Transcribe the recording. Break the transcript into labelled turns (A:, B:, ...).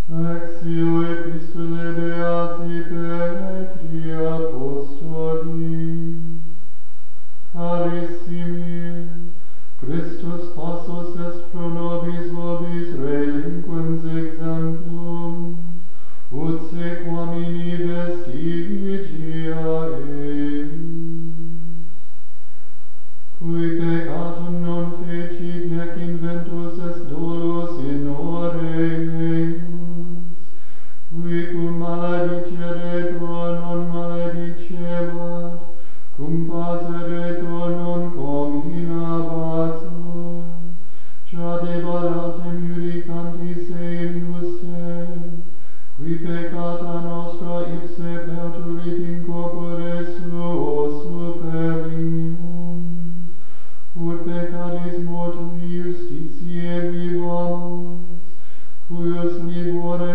A: Lectio Epistolae Beati Petri Apostoli. Carissimi, Christus passus est pro nobis vobis relinquens exemplum, ut sequam in vestigia eris. Cui peccatum non fecit, nec inventus est dolus in ore eius, qui cum malediceretur non maledicebat, cum pateretur non comminabat, tradebat autem judicantis se injuste, qui peccata nostra ipse perturit in corpore suo super lignum, ut peccatis mortui justitiae vivamus, cuius livore